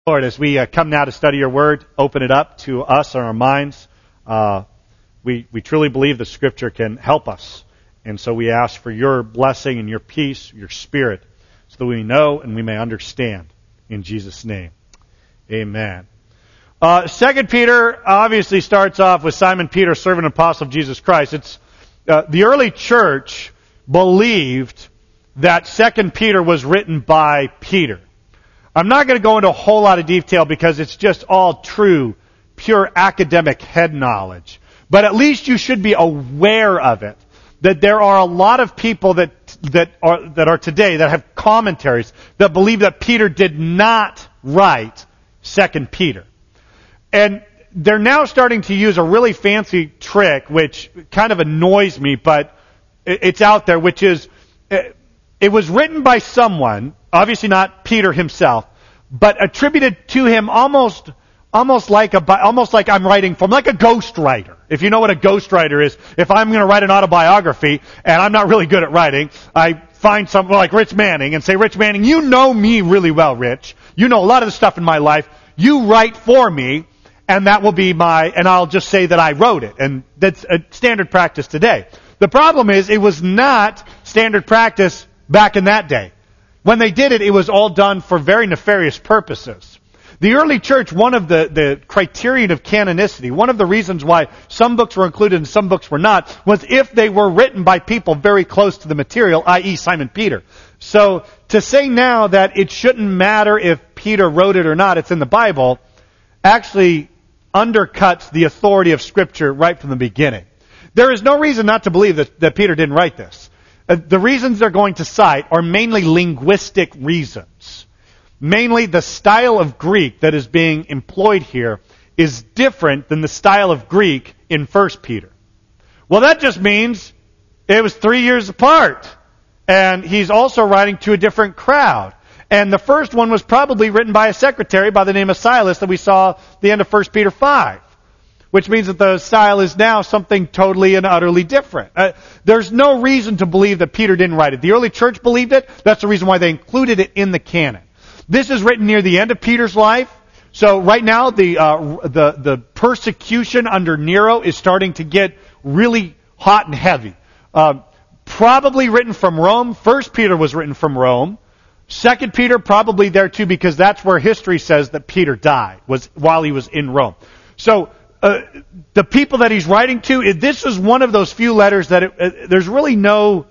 Lord, as we come now to study your word, open it up to us and our minds. We truly believe the scripture can help us. And so we ask for your blessing and your peace, your spirit, so that we know and we may understand. In Jesus' name, amen. 2 Peter obviously starts off with Simon Peter, servant and apostle of Jesus Christ. It's the early church believed that 2 Peter was written by Peter. I'm not going to go into a whole lot of detail because it's just all true, pure academic head knowledge. But at least you should be aware of it. That there are a lot of people that are today that have commentaries that believe that Peter did not write 2 Peter. And they're now starting to use a really fancy trick, which kind of annoys me, but it's out there, which is, it was written by someone, obviously not Peter himself, but attributed to him almost like I'm writing from, like a ghostwriter. If you know what a ghostwriter is, if I'm going to write an autobiography and I'm not really good at writing, I find someone like Rich Manning and say, Rich Manning, you know me really well, Rich. You know a lot of the stuff in my life. You write for me, and that will be and I'll just say that I wrote it. And that's a standard practice today. The problem is, it was not standard practice back in that day. When they did it, it was all done for very nefarious purposes. The early church, one of the criterion of canonicity, one of the reasons why some books were included and some books were not, was if they were written by people very close to the material, i.e. Simon Peter. So to say now that it shouldn't matter if Peter wrote it or not, it's in the Bible, actually undercuts the authority of Scripture right from the beginning. There is no reason not to believe that Peter didn't write this. The reasons they're going to cite are mainly linguistic reasons. Mainly the style of Greek that is being employed here is different than the style of Greek in 1 Peter. Well, that just means it was 3 years apart. And he's also writing to a different crowd. And the first one was probably written by a secretary by the name of Silas that we saw at the end of 1 Peter 5. Which means that the style is now something totally and utterly different. There's no reason to believe that Peter didn't write it. The early church believed it. That's the reason why they included it in the canon. This is written near the end of Peter's life. So right now, the persecution under Nero is starting to get really hot and heavy. Probably written from Rome. 1 Peter was written from Rome. 2 Peter probably there too, because that's where history says that Peter died, was while he was in Rome. So the people that he's writing to, this is one of those few letters that there's really no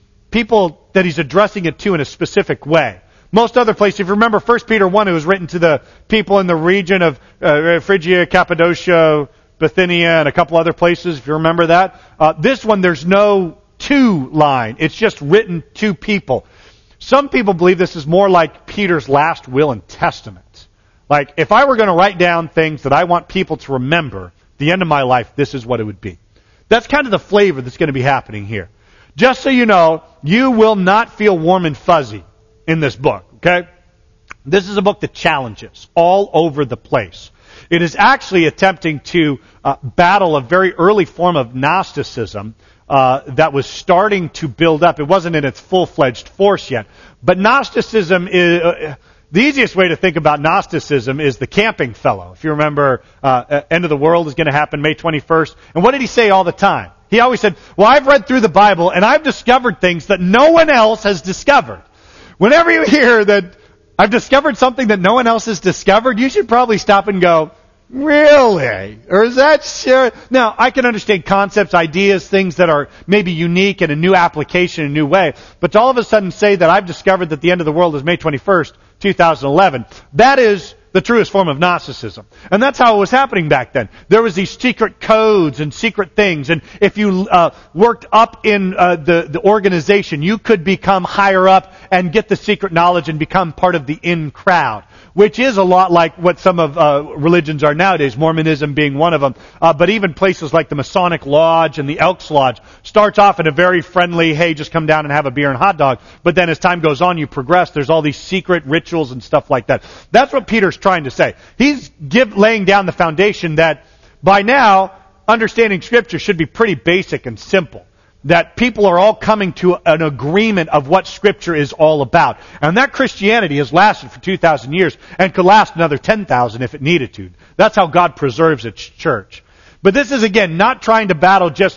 people that he's addressing it to in a specific way. Most other places, if you remember 1 Peter 1, it was written to the people in the region of Phrygia, Cappadocia, Bithynia, and a couple other places, if you remember that. This one, there's no to line. It's just written to people. Some people believe this is more like Peter's last will and testament. Like, if I were going to write down things that I want people to remember at the end of my life, this is what it would be. That's kind of the flavor that's going to be happening here. Just so you know, you will not feel warm and fuzzy in this book, okay? This is a book that challenges all over the place. It is actually attempting to battle a very early form of Gnosticism that was starting to build up. It wasn't in its full-fledged force yet. But Gnosticism is... the easiest way to think about Gnosticism is the camping fellow. If you remember, End of the World is going to happen May 21st. And what did he say all the time? He always said, well, I've read through the Bible and I've discovered things that no one else has discovered. Whenever you hear that I've discovered something that no one else has discovered, you should probably stop and go, really? Or is that sure? Now, I can understand concepts, ideas, things that are maybe unique and a new application, a new way. But to all of a sudden say that I've discovered that the end of the world is May 21st, 2011, that is the truest form of Gnosticism. And that's how it was happening back then. There was these secret codes and secret things. And if you worked up in the organization, you could become higher up and get the secret knowledge and become part of the in crowd. Which is a lot like what some of religions are nowadays, Mormonism being one of them. But even places like the Masonic Lodge and the Elks Lodge starts off in a very friendly, hey, just come down and have a beer and hot dog. But then as time goes on, you progress. There's all these secret rituals and stuff like that. That's what Peter's trying to say. He's laying down the foundation that by now, understanding Scripture should be pretty basic and simple. that people are all coming to an agreement of what Scripture is all about. And that Christianity has lasted for 2,000 years and could last another 10,000 if it needed to. That's how God preserves its church. But this is, again, not trying to battle just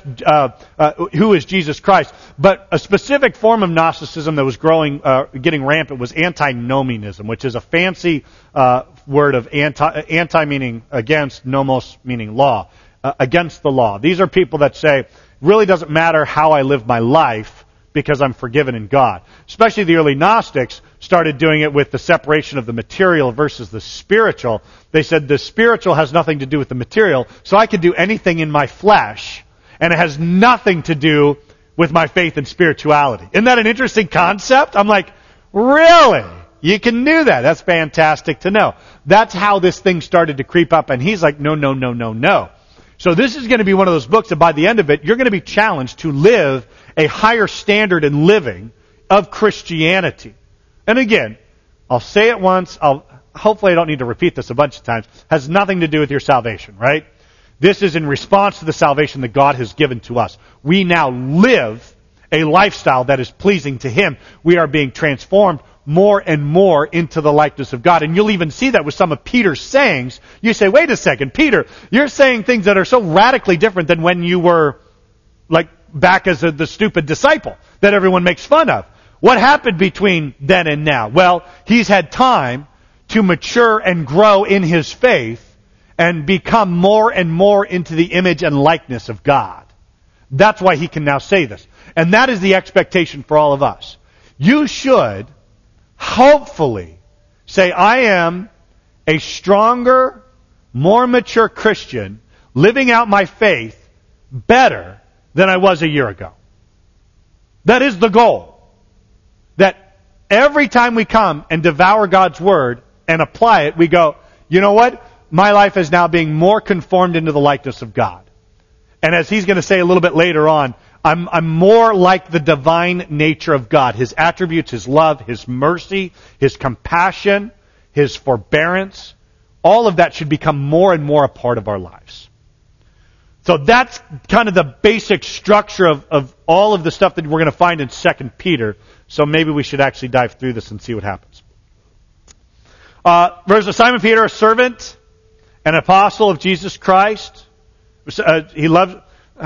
who is Jesus Christ, but a specific form of Gnosticism that was getting rampant was antinomianism, which is a fancy word of anti meaning against, nomos meaning law, against the law. These are people that say, it really doesn't matter how I live my life because I'm forgiven in God. Especially the early Gnostics started doing it with the separation of the material versus the spiritual. They said the spiritual has nothing to do with the material, so I can do anything in my flesh, and it has nothing to do with my faith and spirituality. Isn't that an interesting concept? I'm like, really? You can do that? That's fantastic to know. That's how this thing started to creep up, and he's like, no, no, no, no, no. So this is going to be one of those books that by the end of it, you're going to be challenged to live a higher standard in living of Christianity. And again, I'll say it once, hopefully I don't need to repeat this a bunch of times, has nothing to do with your salvation, right? This is in response to the salvation that God has given to us. We now live a lifestyle that is pleasing to Him. We are being transformed more and more into the likeness of God. And you'll even see that with some of Peter's sayings. You say, wait a second, Peter, you're saying things that are so radically different than when you were like back as the stupid disciple that everyone makes fun of. What happened between then and now? Well, he's had time to mature and grow in his faith and become more and more into the image and likeness of God. That's why he can now say this. And that is the expectation for all of us. You should hopefully say, I am a stronger, more mature Christian living out my faith better than I was a year ago. That is the goal. That every time we come and devour God's Word and apply it, we go, you know what? My life is now being more conformed into the likeness of God. And as he's going to say a little bit later on, I'm more like the divine nature of God. His attributes, His love, His mercy, His compassion, His forbearance. All of that should become more and more a part of our lives. So that's kind of the basic structure of all of the stuff that we're going to find in 2 Peter. So maybe we should actually dive through this and see what happens. Verse Simon Peter, a servant, an apostle of Jesus Christ. He loves...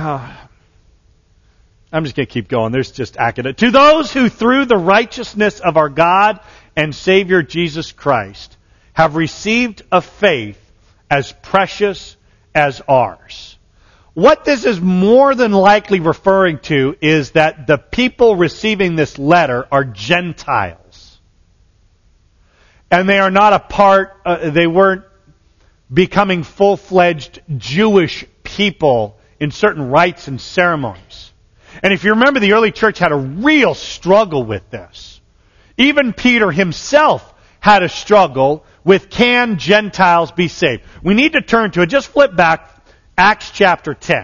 I'm just going to keep going. There's just academic. To those who through the righteousness of our God and Savior Jesus Christ have received a faith as precious as ours. What this is more than likely referring to is that the people receiving this letter are Gentiles. And they are not a part, they weren't becoming full-fledged Jewish people in certain rites and ceremonies. And if you remember, the early church had a real struggle with this. Even Peter himself had a struggle with, can Gentiles be saved? We need to turn to it. Just flip back, Acts chapter 10.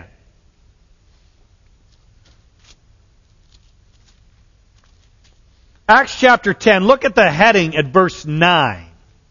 Acts chapter 10, look at the heading at verse 9.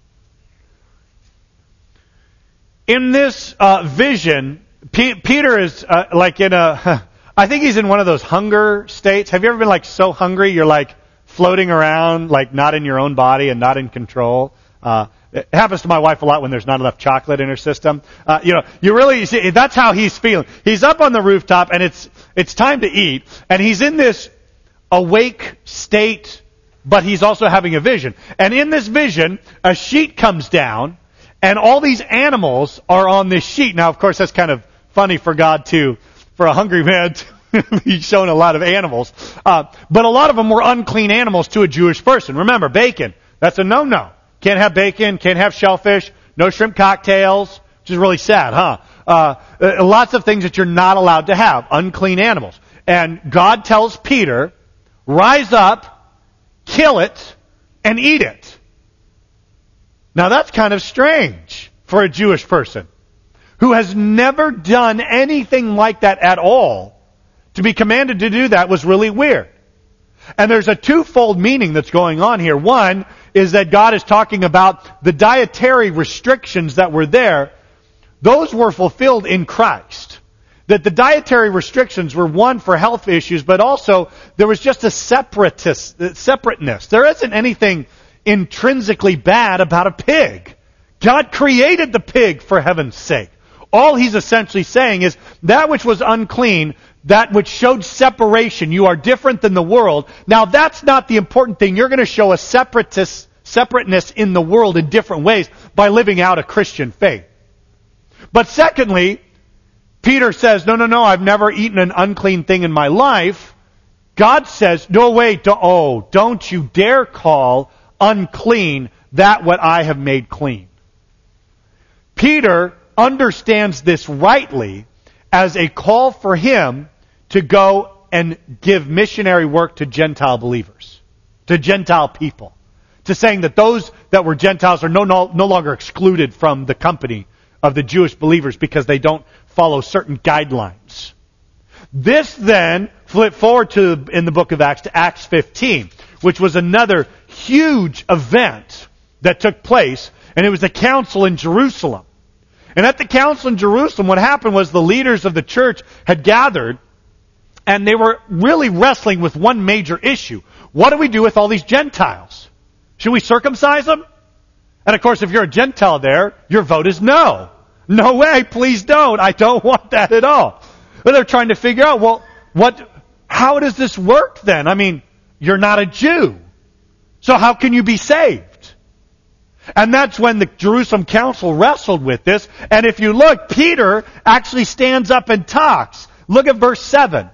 In this vision, Peter is like in a... I think he's in one of those hunger states. Have you ever been like so hungry you're like floating around, like not in your own body and not in control? It happens to my wife a lot when there's not enough chocolate in her system. You really see, that's how he's feeling. He's up on the rooftop and it's time to eat, and he's in this awake state, but he's also having a vision. And in this vision, a sheet comes down, and all these animals are on this sheet. Now, of course, that's kind of funny for God to... For a hungry man, he's shown a lot of animals. But a lot of them were unclean animals to a Jewish person. Remember, bacon, that's a no-no. Can't have bacon, can't have shellfish, no shrimp cocktails, which is really sad, huh? Lots of things that you're not allowed to have, unclean animals. And God tells Peter, rise up, kill it, and eat it. Now that's kind of strange for a Jewish person who has never done anything like that at all. To be commanded to do that was really weird. And there's a twofold meaning that's going on here. One is that God is talking about the dietary restrictions that were there. Those were fulfilled in Christ. That the dietary restrictions were one for health issues, but also there was just a separateness. There isn't anything intrinsically bad about a pig. God created the pig for heaven's sake. All he's essentially saying is that which was unclean, that which showed separation, you are different than the world. Now that's not the important thing. You're going to show a separateness in the world in different ways by living out a Christian faith. But secondly, Peter says, no, I've never eaten an unclean thing in my life. God says, no, wait, don't you dare call unclean that what I have made clean. Peter understands this rightly as a call for him to go and give missionary work to Gentile believers, to Gentile people, to saying that those that were Gentiles are no longer excluded from the company of the Jewish believers because they don't follow certain guidelines. This then, flip forward to, in the book of Acts, to Acts 15, which was another huge event that took place, and it was a council in Jerusalem. And at the council in Jerusalem, what happened was the leaders of the church had gathered, and they were really wrestling with one major issue. What do we do with all these Gentiles? Should we circumcise them? And of course, if you're a Gentile there, your vote is no. No way, please don't. I don't want that at all. But they're trying to figure out, well, how does this work then? I mean, you're not a Jew. So how can you be saved? And that's when the Jerusalem council wrestled with this. And if you look, Peter actually stands up and talks. Look at verse 7.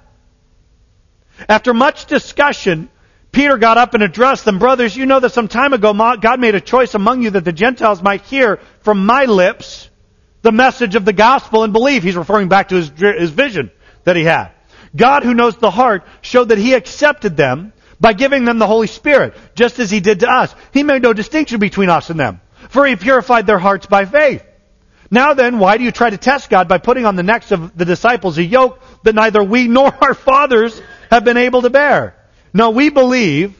After much discussion, Peter got up and addressed them. Brothers, you know that some time ago God made a choice among you that the Gentiles might hear from my lips the message of the gospel and believe. He's referring back to his vision that he had. God, who knows the heart, showed that he accepted them by giving them the Holy Spirit, just as he did to us. He made no distinction between us and them, for he purified their hearts by faith. Now then, why do you try to test God by putting on the necks of the disciples a yoke that neither we nor our fathers have been able to bear? No, we believe.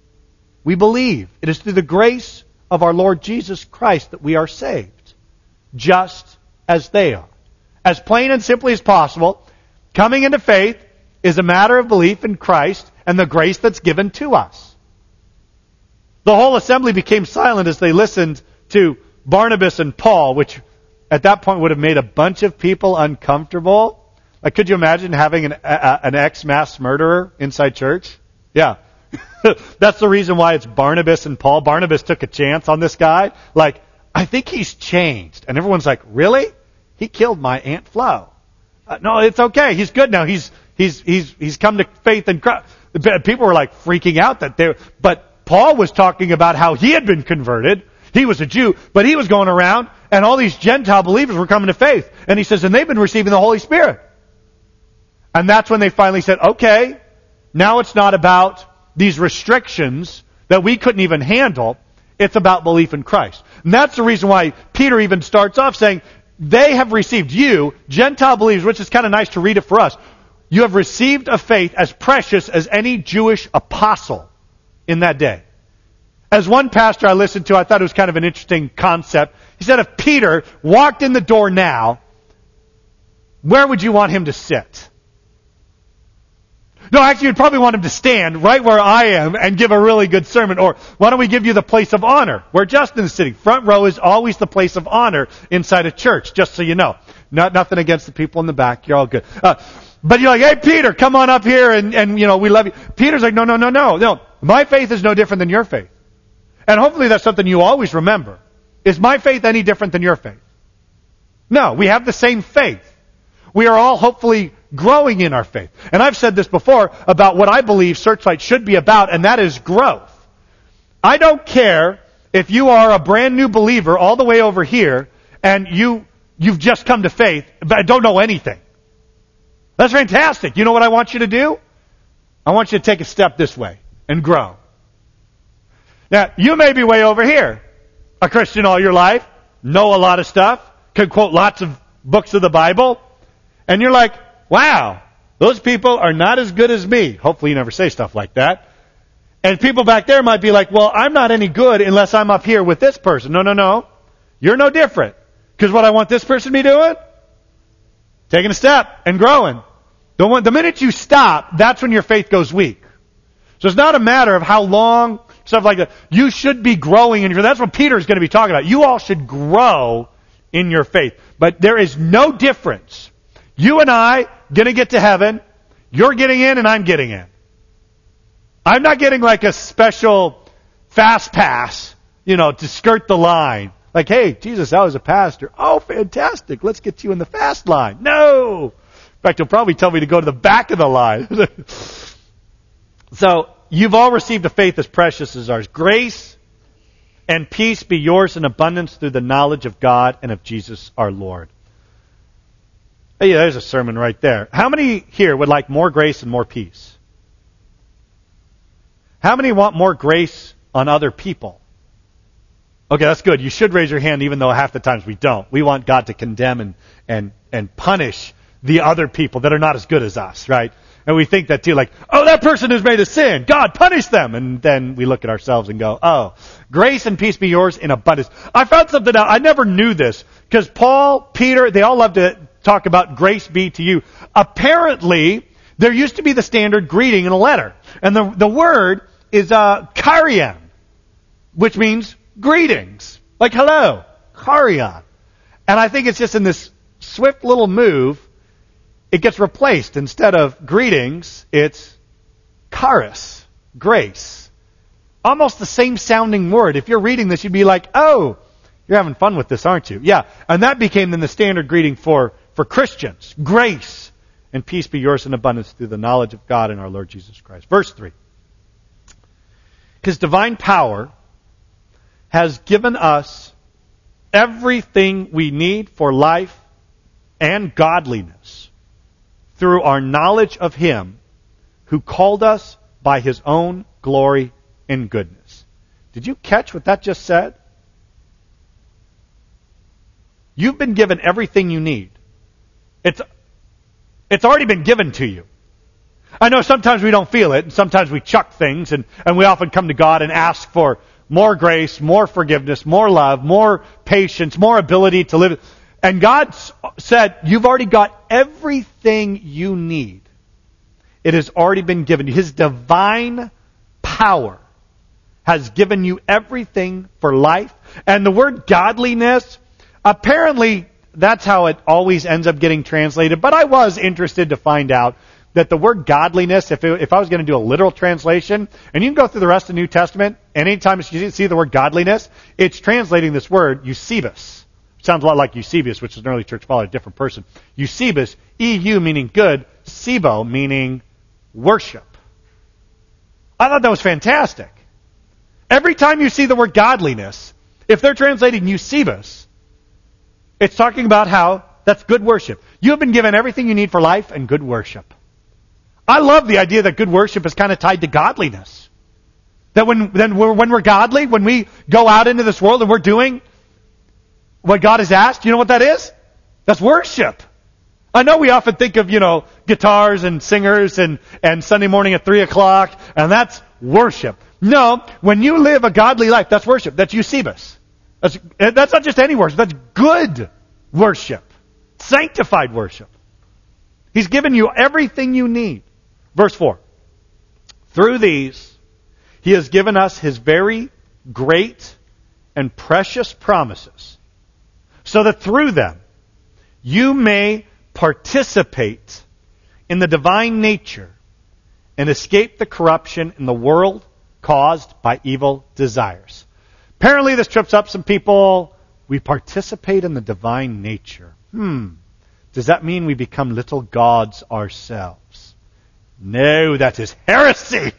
It is through the grace of our Lord Jesus Christ that we are saved, just as they are. As plain and simply as possible, coming into faith is a matter of belief in Christ and the grace that's given to us. The whole assembly became silent as they listened to Barnabas and Paul, which at that point would have made a bunch of people uncomfortable. Like, could you imagine having an ex-mass murderer inside church? Yeah. That's the reason why it's Barnabas and Paul. Barnabas took a chance on this guy. Like, I think he's changed. And everyone's like, really? He killed my Aunt Flo. No, it's okay. He's good now. He's come to faith in Christ. People were like freaking out but Paul was talking about how he had been converted. He was a Jew, but he was going around and all these Gentile believers were coming to faith. And he says, and they've been receiving the Holy Spirit. And that's when they finally said, okay, now it's not about these restrictions that we couldn't even handle. It's about belief in Christ. And that's the reason why Peter even starts off saying, they have received you, Gentile believers, which is kind of nice to read it for us. You have received a faith as precious as any Jewish apostle in that day. As one pastor I listened to, I thought it was kind of an interesting concept. He said, if Peter walked in the door now, where would you want him to sit? No, actually, you'd probably want him to stand right where I am and give a really good sermon. Or why don't we give you the place of honor where Justin is sitting? Front row is always the place of honor inside a church, just so you know. Nothing against the people in the back. You're all good. But you're like, hey, Peter, come on up here and we love you. Peter's like, no. My faith is no different than your faith. And hopefully that's something you always remember. Is my faith any different than your faith? No, we have the same faith. We are all hopefully growing in our faith. And I've said this before about what I believe Searchlight should be about, and that is growth. I don't care if you are a brand new believer all the way over here and you've just come to faith but don't know anything. That's fantastic. You know what I want you to do? I want you to take a step this way and grow. Now, you may be way over here, a Christian all your life, know a lot of stuff, can quote lots of books of the Bible, and you're like, wow, those people are not as good as me. Hopefully you never say stuff like that. And people back there might be like, well, I'm not any good unless I'm up here with this person. No. You're no different. Because what I want this person to be doing, taking a step and growing. The minute you stop, that's when your faith goes weak. So it's not a matter of how long, stuff like that. You should be growing in your faith. That's what Peter is going to be talking about. You all should grow in your faith. But there is no difference. You and I going to get to heaven. You're getting in and I'm getting in. I'm not getting like a special fast pass, to skirt the line. Like, hey, Jesus, I was a pastor. Oh, fantastic. Let's get you in the fast line. No. In fact, he'll probably tell me to go to the back of the line. So, you've all received a faith as precious as ours. Grace and peace be yours in abundance through the knowledge of God and of Jesus our Lord. Hey, there's a sermon right there. How many here would like more grace and more peace? How many want more grace on other people? Okay, that's good. You should raise your hand even though half the times we don't. We want God to condemn and punish the other people that are not as good as us, right? And we think that too, like, oh, that person has made a sin. God, punish them. And then we look at ourselves and go, oh, grace and peace be yours in abundance. I found something out. I never knew this because Paul, Peter, they all love to talk about grace be to you. Apparently, there used to be the standard greeting in a letter. And the word is karian, which means greetings. Like hello, karian. And I think it's just in this swift little move, it gets replaced. Instead of greetings, it's charis, grace. Almost the same sounding word. If you're reading this, you'd be like, oh, you're having fun with this, aren't you? Yeah. And that became then the standard greeting for Christians. Grace and peace be yours in abundance through the knowledge of God and our Lord Jesus Christ. Verse 3. His divine power has given us everything we need for life and godliness through our knowledge of Him who called us by His own glory and goodness. Did you catch what that just said? You've been given everything you need. It's already been given to you. I know sometimes we don't feel it, and sometimes we chuck things, and we often come to God and ask for more grace, more forgiveness, more love, more patience, more ability to live. And God said, you've already got everything you need. It has already been given you. His divine power has given you everything for life. And the word godliness, apparently that's how it always ends up getting translated. But I was interested to find out that the word godliness, if I was going to do a literal translation, and you can go through the rest of the New Testament, and anytime you see the word godliness, it's translating this word, Eusebius. Sounds a lot like Eusebius, which is an early church father, a different person. Eusebius, EU meaning good, Sebo meaning worship. I thought that was fantastic. Every time you see the word godliness, if they're translating Eusebius, it's talking about how that's good worship. You have been given everything you need for life and good worship. I love the idea that good worship is kind of tied to godliness. That when we're godly, when we go out into this world and we're doing what God has asked, you know what that is? That's worship. I know we often think of, guitars and singers and Sunday morning at 3 o'clock, and that's worship. No, when you live a godly life, that's worship. That's Eusebius. That's not just any worship. That's good worship. Sanctified worship. He's given you everything you need. Verse 4. Through these, He has given us His very great and precious promises, so that through them you may participate in the divine nature and escape the corruption in the world caused by evil desires. Apparently this trips up some people. We participate in the divine nature. Does that mean we become little gods ourselves? No, that is heresy.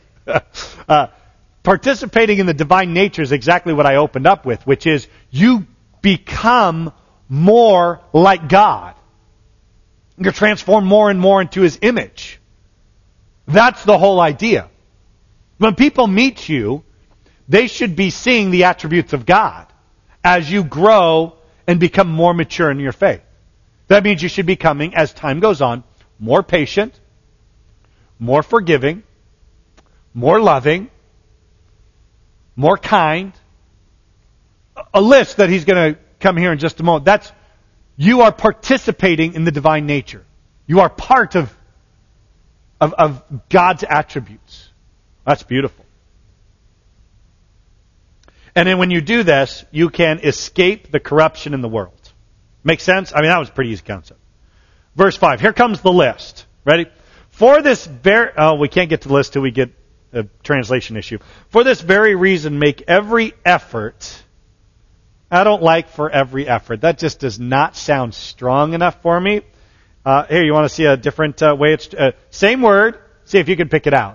Participating in the divine nature is exactly what I opened up with, which is you become more like God. You're transformed more and more into His image. That's the whole idea. When people meet you, they should be seeing the attributes of God as you grow and become more mature in your faith. That means you should be becoming, as time goes on, more patient, more forgiving, more loving, more kind. A list that he's going to come here in just a moment. you are participating in the divine nature. You are part of God's attributes. That's beautiful. And then when you do this, you can escape the corruption in the world. Make sense? I mean, that was a pretty easy concept. Verse 5. Here comes the list. Ready? For this very... Oh, we can't get to the list till we get a translation issue. For this very reason, make every effort... I don't like for every effort. That just does not sound strong enough for me. Here, you want to see a different way? It's same word. See if you can pick it out.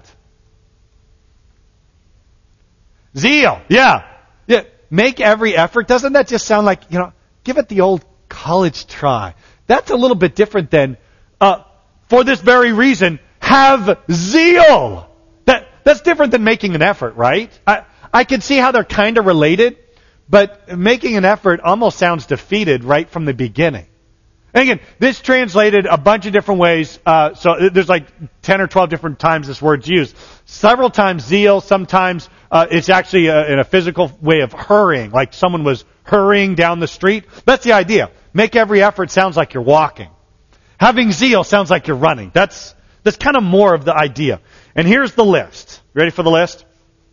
Zeal. Yeah. Make every effort. Doesn't that just sound like, give it the old college try? That's a little bit different than, for this very reason, have zeal. That's different than making an effort, right? I can see how they're kind of related. But making an effort almost sounds defeated right from the beginning. And again, this translated a bunch of different ways. So there's like 10 or 12 different times this word's used. Several times zeal, sometimes it's actually in a physical way of hurrying, like someone was hurrying down the street. That's the idea. Make every effort sounds like you're walking. Having zeal sounds like you're running. That's kind of more of the idea. And here's the list. Ready for the list?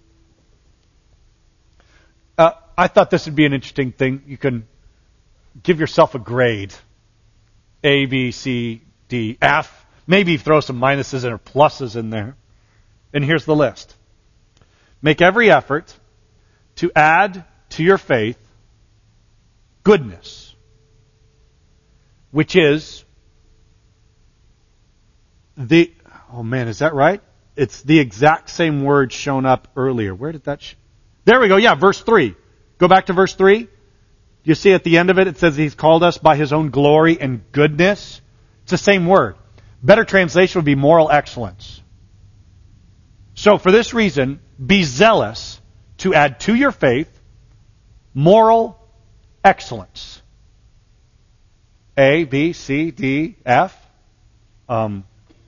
I thought this would be an interesting thing. You can give yourself a grade. A, B, C, D, F. Maybe throw some minuses or pluses in there. And here's the list. Make every effort to add to your faith goodness, which is is that right? It's the exact same word shown up earlier. Where did that... There we go. Yeah, verse 3. Go back to verse 3. You see at the end of it, it says He's called us by His own glory and goodness. It's the same word. Better translation would be moral excellence. So for this reason, be zealous to add to your faith moral excellence. A, B, C, D, F. And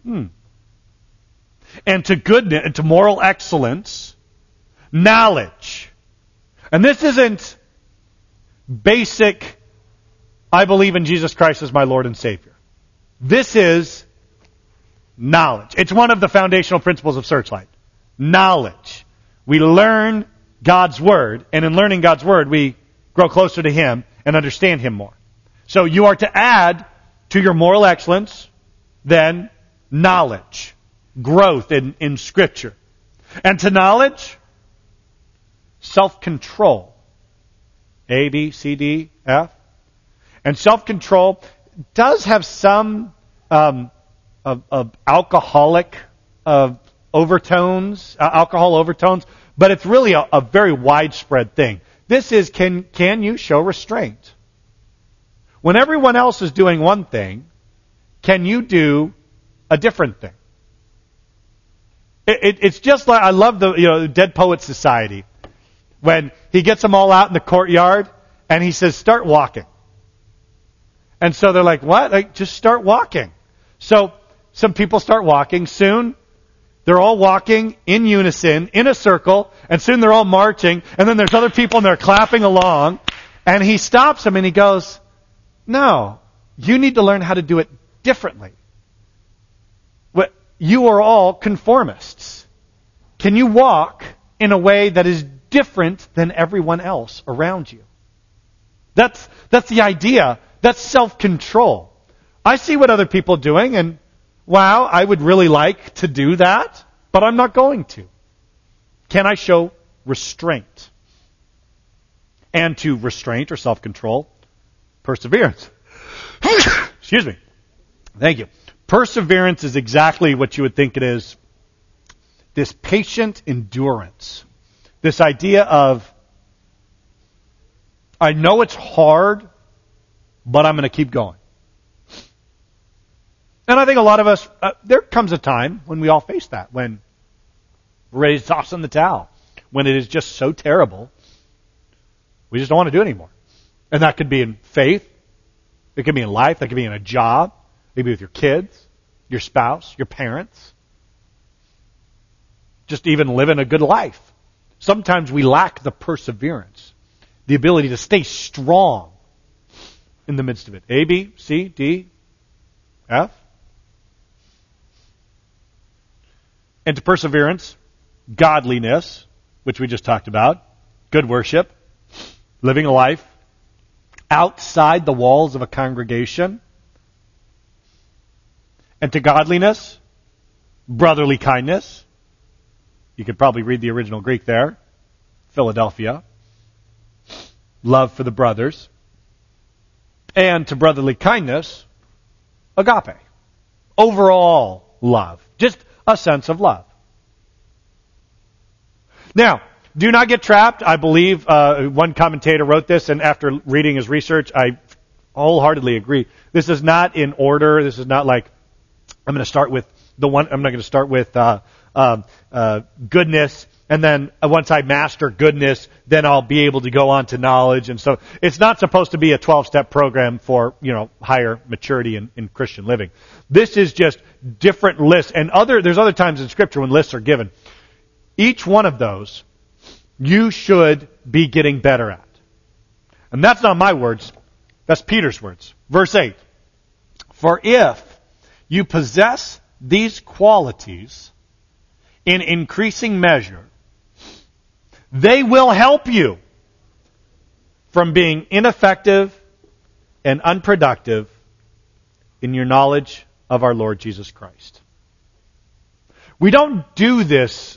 to goodness, and to moral excellence, knowledge. And this isn't basic, I believe in Jesus Christ as my Lord and Savior. This is knowledge. It's one of the foundational principles of Searchlight. Knowledge. We learn God's Word, and in learning God's Word, we grow closer to Him and understand Him more. So you are to add to your moral excellence, then, knowledge. Growth in Scripture. And to knowledge, self-control. A, B, C, D, F. And self-control does have some of alcoholic overtones, alcohol overtones, but it's really a very widespread thing. This is, can you show restraint? When everyone else is doing one thing, can you do a different thing? It's just like, I love the Dead Poets Society. When he gets them all out in the courtyard, and he says, start walking. And so they're like, what? Like, just start walking. So some people start walking. Soon, they're all walking in unison, in a circle, and soon they're all marching, and then there's other people and they're clapping along, and he stops them and he goes, no, you need to learn how to do it differently. You are all conformists. Can you walk in a way that is different than everyone else around you? That's the idea. That's self-control. I see what other people are doing, and wow, I would really like to do that, but I'm not going to. Can I show restraint? And to restraint or self-control, perseverance. Excuse me. Thank you. Perseverance is exactly what you would think it is. This patient endurance. This idea of, I know it's hard, but I'm going to keep going. And I think a lot of us, there comes a time when we all face that, when we're ready to toss in the towel, when it is just so terrible, we just don't want to do it anymore. And that could be in faith, it could be in life, that could be in a job, maybe with your kids, your spouse, your parents, just even living a good life. Sometimes we lack the perseverance, the ability to stay strong in the midst of it. A, B, C, D, F. And to perseverance, godliness, which we just talked about, good worship, living a life outside the walls of a congregation. And to godliness, brotherly kindness. You could probably read the original Greek there. Philadelphia. Love for the brothers. And to brotherly kindness, agape. Overall love. Just a sense of love. Now, do not get trapped. I believe one commentator wrote this, and after reading his research, I wholeheartedly agree. This is not in order. This is not like I'm going to start with the one. I'm not going to start with goodness, and then once I master goodness, then I'll be able to go on to knowledge. And so it's not supposed to be a 12-step program for higher maturity in Christian living. This is just different lists, and there's other times in Scripture when lists are given. Each one of those you should be getting better at. And that's not my words. That's Peter's words. Verse 8. For if you possess these qualities in increasing measure, they will help you from being ineffective and unproductive in your knowledge of our Lord Jesus Christ. We don't do this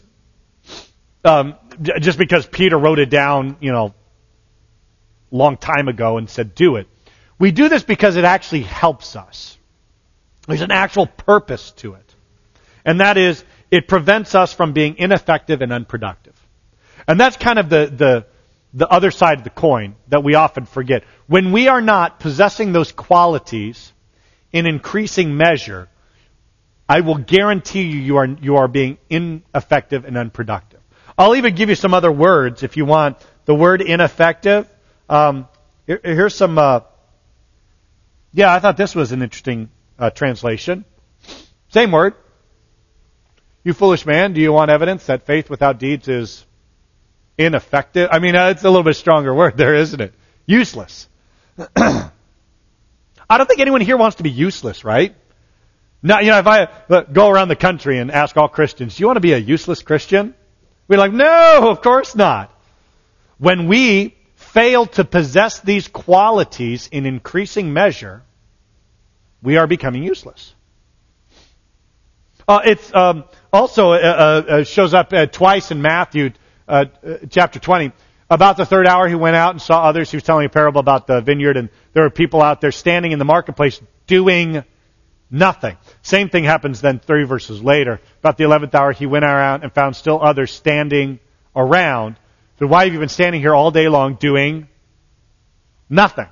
just because Peter wrote it down, long time ago and said do it. We do this because it actually helps us. There's an actual purpose to it. And that is, it prevents us from being ineffective and unproductive. And that's kind of the other side of the coin that we often forget. When we are not possessing those qualities in increasing measure, I will guarantee you are being ineffective and unproductive. I'll even give you some other words if you want. The word ineffective. Here's some. I thought this was an interesting translation. Same word. You foolish man, do you want evidence that faith without deeds is ineffective? I mean, it's a little bit stronger word there, isn't it? Useless. I don't think anyone here wants to be useless, right? Now, if I go around the country and ask all Christians, do you want to be a useless Christian? We're like, no, of course not. When we fail to possess these qualities in increasing measure, we are becoming useless. It's also shows up twice in Matthew chapter 20. About the third hour, he went out and saw others. He was telling a parable about the vineyard, and there were people out there standing in the marketplace doing nothing. Same thing happens then 3 verses later. About the 11th hour, he went around and found still others standing around. So why have you been standing here all day long doing nothing?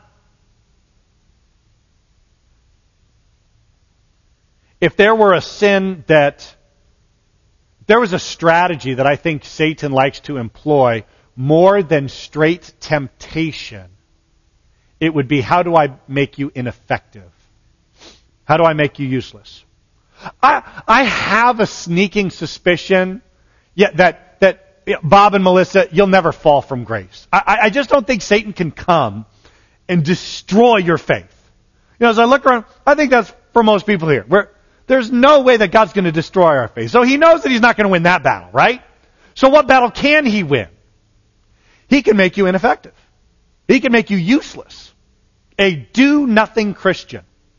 If there were a sin there was a strategy that I think Satan likes to employ more than straight temptation, it would be, how do I make you ineffective? How do I make you useless? I have a sneaking suspicion that Bob and Melissa, you'll never fall from grace. I just don't think Satan can come and destroy your faith. As I look around, I think that's for most people here. There's no way that God's going to destroy our faith. So he knows that he's not going to win that battle, right? So what battle can he win? He can make you ineffective. He can make you useless. A do-nothing Christian.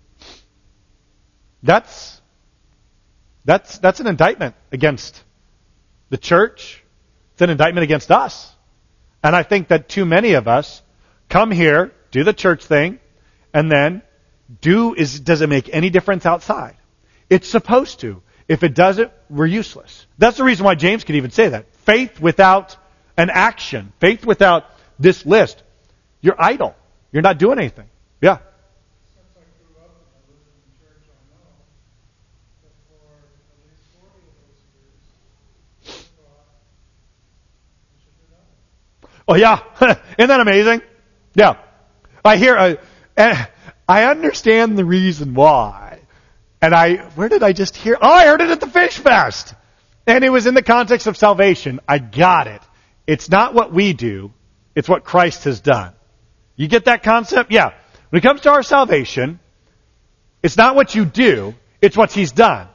That's an indictment against the church. It's an indictment against us. And I think that too many of us come here, do the church thing, and then does it make any difference outside? It's supposed to. If it doesn't, we're useless. That's the reason why James could even say that. Faith without an action, faith without this list, you're idle. You're not doing anything. Yeah. Since I grew up and I lived in the church, I know that for at least 40 of those years, I thought we should do nothing. Oh yeah. Isn't that amazing? Yeah. I hear, I understand the reason why. And where did I just hear? Oh, I heard it at the Fish Fest. And it was in the context of salvation. I got it. It's not what we do. It's what Christ has done. You get that concept? Yeah. When it comes to our salvation, it's not what you do, it's what He's done.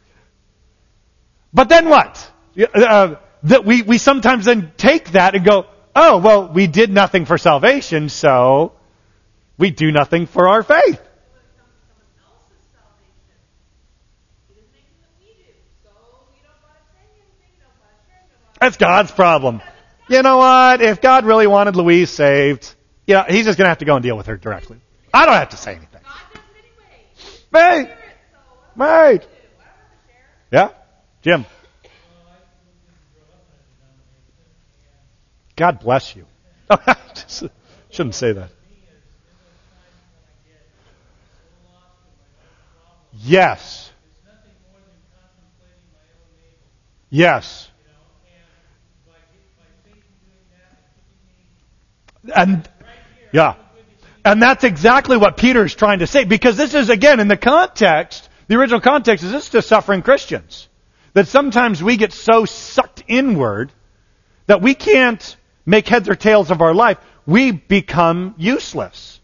But then what? That we sometimes then take that and go, oh, well, we did nothing for salvation, so we do nothing for our faith. That's God's problem. You know what? If God really wanted Louise saved, He's just going to have to go and deal with her directly. I don't have to say anything. Right. Yeah? Jim. God bless you. Shouldn't say that. Yes. Yes. And yeah. And that's exactly what Peter is trying to say, because this is, again, in the context, the original context is this to suffering Christians. That sometimes we get so sucked inward that we can't make heads or tails of our life. We become useless.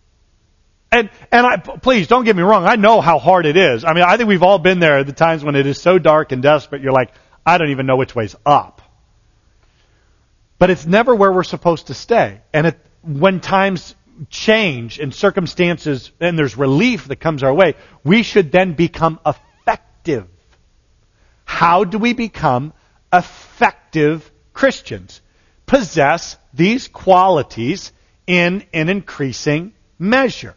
And please don't get me wrong. I know how hard it is. I mean, I think we've all been there at the times when it is so dark and desperate. You're like, I don't even know which way's up. But it's never where we're supposed to stay. And when times change and circumstances and there's relief that comes our way, we should then become effective. How do we become effective Christians? Possess these qualities in an increasing measure.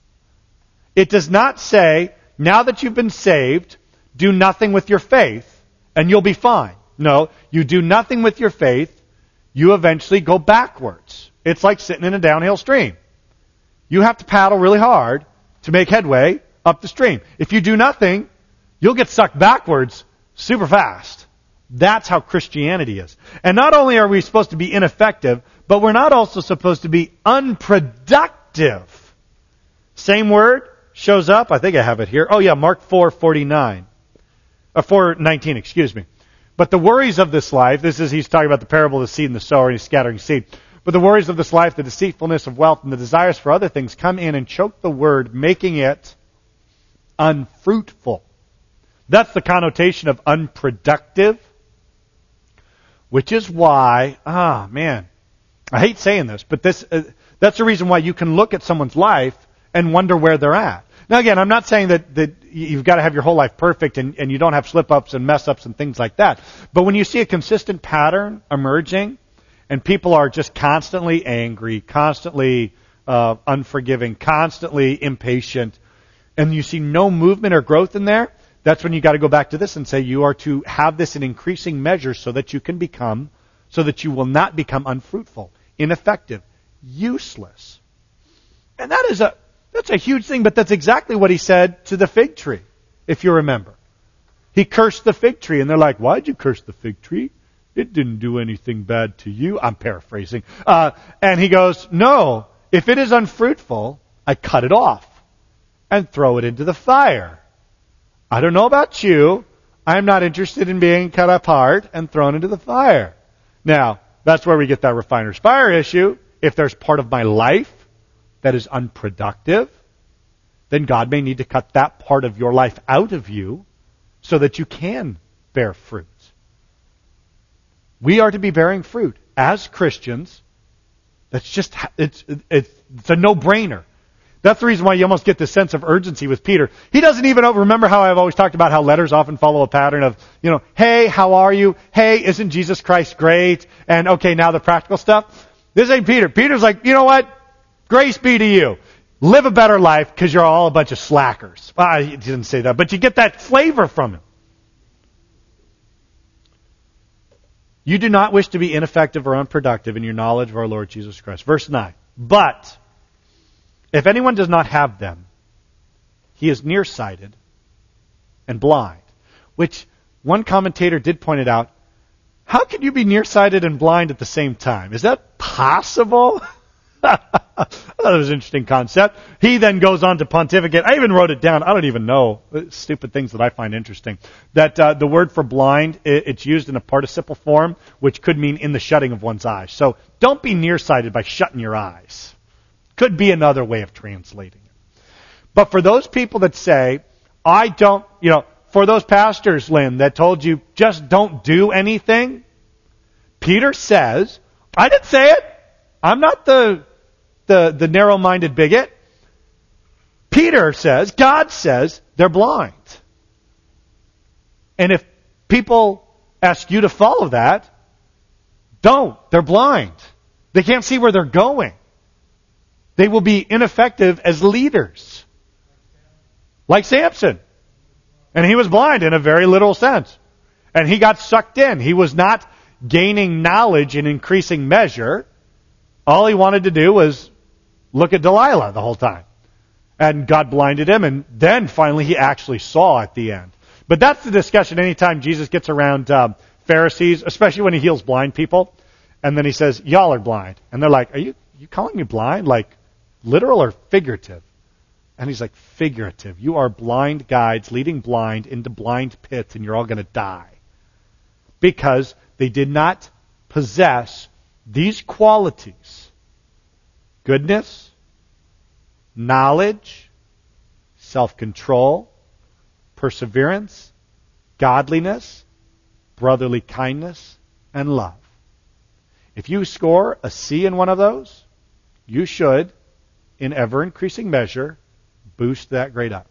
It does not say, now that you've been saved, do nothing with your faith and you'll be fine. No, you do nothing with your faith, you eventually go backwards. It's like sitting in a downhill stream. You have to paddle really hard to make headway up the stream. If you do nothing, you'll get sucked backwards super fast. That's how Christianity is. And not only are we supposed to be ineffective, but we're not also supposed to be unproductive. Same word shows up, I think I have it here. Oh yeah, Mark 4:49. 4:19, excuse me. But the worries of this life, he's talking about the parable of the seed and the sower, and he's scattering seed. But the worries of this life, the deceitfulness of wealth, and the desires for other things come in and choke the word, making it unfruitful. That's the connotation of unproductive. Which is why, I hate saying this, but that's the reason why you can look at someone's life and wonder where they're at. Now again, I'm not saying that you've got to have your whole life perfect and you don't have slip-ups and mess-ups and things like that. But when you see a consistent pattern emerging and people are just constantly angry, constantly unforgiving, constantly impatient, and you see no movement or growth in there, that's when you got to go back to this and say you are to have this in increasing measure so that you will not become unfruitful, ineffective, useless. And that's a huge thing, but that's exactly what he said to the fig tree, if you remember. He cursed the fig tree, and they're like, why'd you curse the fig tree? It didn't do anything bad to you. I'm paraphrasing. And he goes, no, if it is unfruitful, I cut it off and throw it into the fire. I don't know about you. I'm not interested in being cut apart and thrown into the fire. Now, that's where we get that refiner's fire issue. If there's part of my life that is unproductive, then God may need to cut that part of your life out of you so that you can bear fruit. We are to be bearing fruit as Christians. It's a no-brainer. That's the reason why you almost get this sense of urgency with Peter. He doesn't even remember how I've always talked about how letters often follow a pattern of, hey, how are you? Hey, isn't Jesus Christ great? And okay, now the practical stuff. This ain't Peter. Peter's like, you know what? Grace be to you. Live a better life because you're all a bunch of slackers. Well, he didn't say that, but you get that flavor from him. You do not wish to be ineffective or unproductive in your knowledge of our Lord Jesus Christ. Verse 9. But if anyone does not have them, he is nearsighted and blind. Which one commentator did point it out. How can you be nearsighted and blind at the same time? Is that possible? I thought it was an interesting concept. He then goes on to pontificate. I even wrote it down. I don't even know. Stupid things that I find interesting. That the word for blind, it's used in a participle form, which could mean in the shutting of one's eyes. So don't be nearsighted by shutting your eyes. Could be another way of translating it. But for those people that say, I don't, for those pastors, Lynn, that told you just don't do anything, Peter says, I didn't say it. I'm not the narrow-minded bigot. Peter says, God says, they're blind. And if people ask you to follow that, don't. They're blind. They can't see where they're going. They will be ineffective as leaders. Like Samson. And he was blind in a very literal sense. And he got sucked in. He was not gaining knowledge in increasing measure. All he wanted to do was look at Delilah the whole time. And God blinded him, and then finally he actually saw at the end. But that's the discussion anytime Jesus gets around Pharisees, especially when he heals blind people. And then he says, y'all are blind. And they're like, are you calling me blind? Like literal or figurative? And he's like, figurative. You are blind guides leading blind into blind pits, and you're all going to die. Because they did not possess these qualities: goodness, knowledge, self-control, perseverance, godliness, brotherly kindness, and love. If you score a C in one of those, you should, in ever-increasing measure, boost that grade up.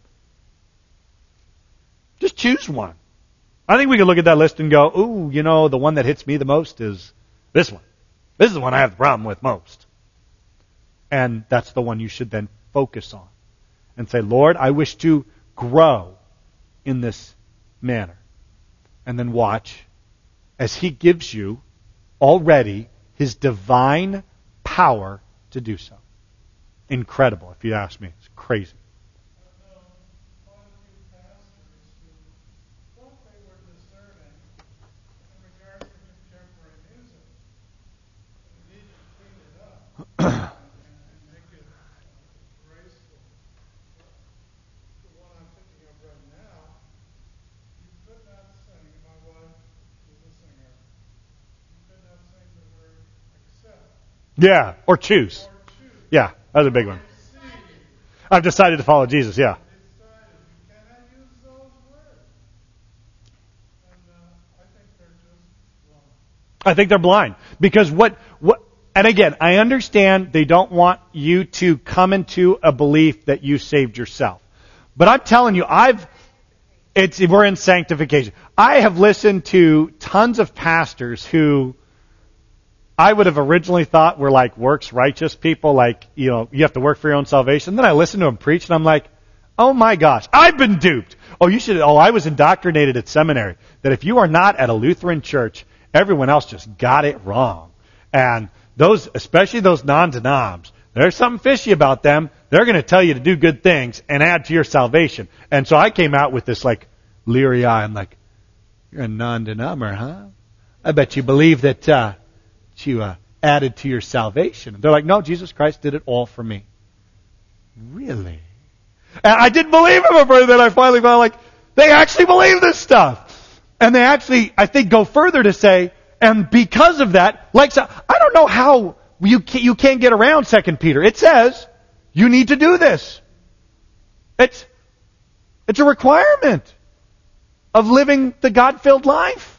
Just choose one. I think we can look at that list and go, ooh, the one that hits me the most is this one. This is the one I have the problem with most. And that's the one you should then focus on. And say, Lord, I wish to grow in this manner. And then watch as He gives you already His divine power to do so. Incredible, if you ask me. It's crazy. Yeah, or choose. Yeah, that's a big one. I've decided to follow Jesus, yeah. I think they're blind. Because and again, I understand they don't want you to come into a belief that you saved yourself. But I'm telling you, we're in sanctification. I have listened to tons of pastors who I would have originally thought were like works righteous people, like, you have to work for your own salvation. Then I listen to them preach and I'm like, oh my gosh, I've been duped. I was indoctrinated at seminary that if you are not at a Lutheran church, everyone else just got it wrong. And especially those non-denoms, there's something fishy about them. They're going to tell you to do good things and add to your salvation. And so I came out with this like leery eye. I'm like, you're a non-denomer, huh? I bet you believe that you added to your salvation. And they're like, no, Jesus Christ did it all for me. Really? And I didn't believe him at first. Then I finally found like, they actually believe this stuff. And they actually, I think, go further to say, and because of that, I don't know how you can't get around 2 Peter. It says, you need to do this. It's a requirement of living the God-filled life.